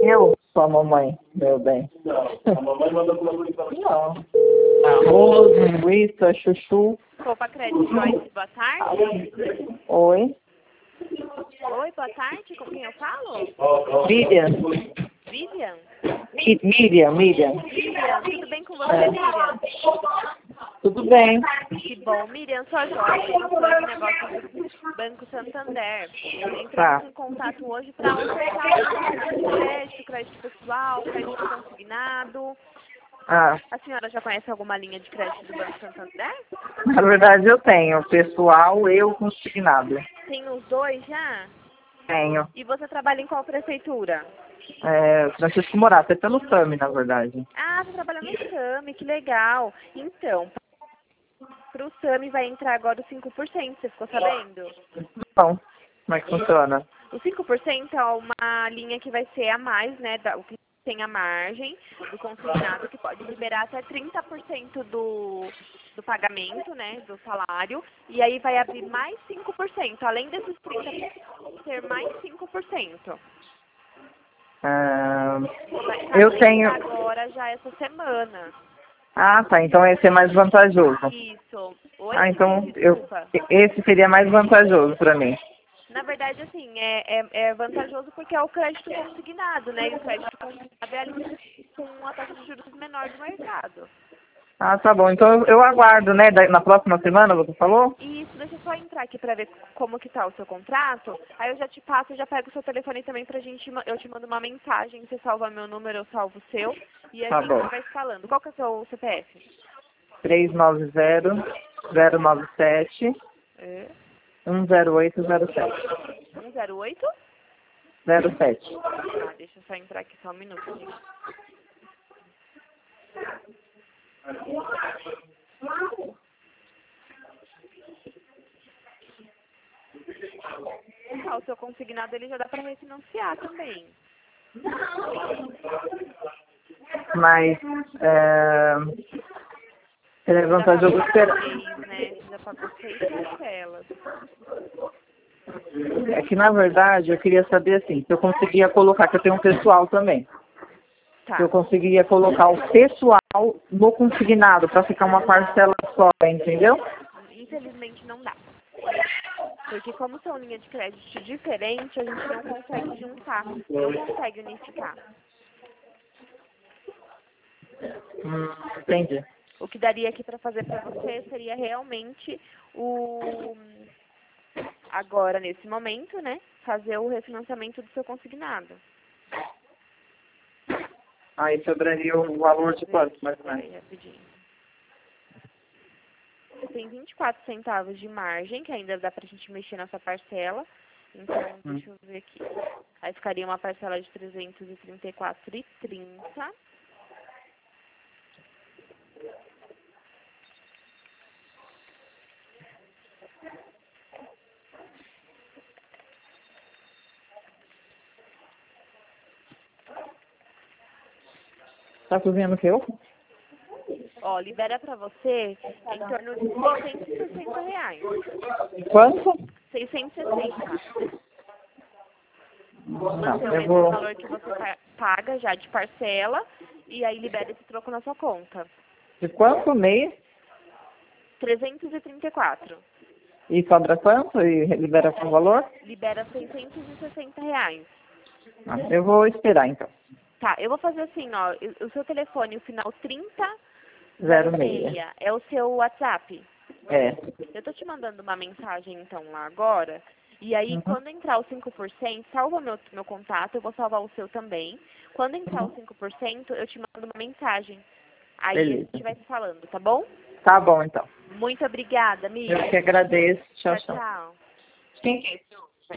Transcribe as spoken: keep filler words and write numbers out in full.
Eu sou a mamãe, meu bem. Não, a mamãe manda colaboração. Não. Arroz, linguiça, chuchu. Copa Crédito Joyce, boa tarde. Oi. Oi, boa tarde, com quem eu falo? Miriam. Vivian? Mi- Miriam, Miriam. Miriam, tudo bem com você, É. Miriam? Tudo bem. Que bom, Miriam, sou a Joyce, consultora de negócios do Banco Santander. Tá. Entramos em contato hoje para ofertar um crédito, crédito pessoal, crédito consignado. Ah, A senhora já conhece alguma linha de crédito do Banco Santander? na verdade eu tenho. Pessoal, eu consignado. Tem os dois já? Tenho. E você trabalha em qual prefeitura? É, Francisco Morato, é pelo SAMI, na verdade. Ah, você trabalha no SAMI, que legal. Então, para o SAMI vai entrar agora os cinco por cento, você ficou sabendo? Bom, como é que funciona? O cinco por cento é uma linha que vai ser a mais, né, da, o que tem a margem do consignado, que pode liberar até trinta por cento do, do pagamento, né, do salário, e aí vai abrir mais cinco por cento, além desses trinta por cento, ter mais cinco por cento. Ah, Vai eu tá tenho... agora já essa semana. Ah, tá. Então esse é mais vantajoso. Isso. Oi? Ah, então eu... Desculpa. esse seria mais vantajoso para mim. Na verdade, assim, é, é, é vantajoso porque é o crédito consignado, né? E o crédito consignado é a linha com uma taxa de juros menor do mercado. Ah, tá bom. Então eu, eu aguardo, né? Da- na próxima semana, você falou? Isso, deixa eu só entrar aqui pra ver como que tá o seu contrato. Aí eu já te passo, eu já pego o seu telefone também pra gente, ma- eu te mando uma mensagem, você salva meu número, eu salvo o seu. E a Tá gente bom. vai se falando. Qual que é o seu C P F? três nove zero, zero nove sete, É. um zero oito zero sete. um zero oito? zero sete. Ah, deixa eu só entrar aqui só um minuto, gente. Ah, o seu consignado ele já dá para refinanciar também. Mas é, ele é Você já pagou vantajoso esperar. seis, né? Você já pagou seis parcelas. É que na verdade eu queria saber assim, se eu conseguia colocar, que eu tenho um pessoal também. Tá. Se eu conseguiria colocar o pessoal no consignado para ficar uma parcela só, entendeu? Infelizmente não dá. Porque como são linhas de crédito diferentes, a gente não consegue juntar, não consegue unificar. Hum, entendi. O que daria aqui para fazer para você seria realmente o agora nesse momento, né? Fazer o refinanciamento do seu consignado. Aí sobraria o valor de quanto, mais ou Peraí, menos? rapidinho. Você tem vinte e quatro centavos de margem, que ainda dá pra gente mexer nessa parcela. Então, Hum. deixa eu ver aqui. Aí ficaria uma parcela de trezentos e trinta e quatro reais e trinta centavos. Tá cozinhando o que eu? Ó, libera pra você em torno de seiscentos e sessenta reais. Quanto? seiscentos e sessenta. Não, Manter o eu mesmo vou... valor que você pa- paga já de parcela. E aí libera esse troco na sua conta. De quanto mês? trezentos e trinta e quatro. E sobra quanto? E libera com valor? Libera seiscentos e sessenta reais. Ah, eu vou esperar então. Tá, eu vou fazer assim, ó. O seu telefone, o final trinta Zero zero meia. seis, é o seu WhatsApp. É. Eu tô te mandando uma mensagem, então, lá agora. E aí, Uhum. quando entrar os cinco por cento, salva meu, meu contato, eu vou salvar o seu também. Quando entrar os cinco por cento, eu te mando uma mensagem. Aí Beleza. a gente vai se falando, tá bom? Tá bom então. Muito obrigada, Eu Miriam. que agradeço. Tchau, Tchau, tchau. tchau. Quem que é esse?